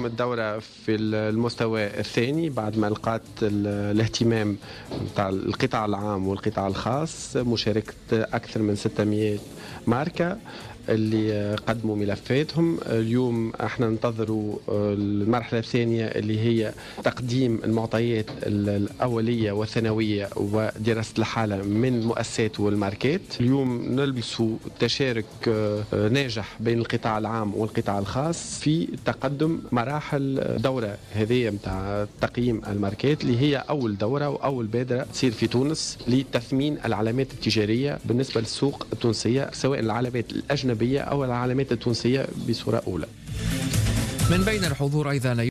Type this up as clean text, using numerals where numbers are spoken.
اليوم الدورة في المستوى الثاني بعد ما لقات الاهتمام بتاع القطاع العام والقطاع الخاص، مشاركة أكثر من 600 ماركة اللي قدموا ملفاتهم. اليوم احنا ننتظروا المرحلة الثانية اللي هي تقديم المعطيات الأولية والثانوية ودراسة الحالة من المؤسسات والماركات. اليوم نلبسوا تشارك ناجح بين القطاع العام والقطاع الخاص في تقدم مراحل الدورة هذه متاع تقييم الماركات، اللي هي أول دورة وأول بادرة تصير في تونس لتثمين العلامات التجارية بالنسبة للسوق التونسية، سواء العلامات الأجنبية أو العلامات التونسية بصورة أولى. من بين الحضور أيضا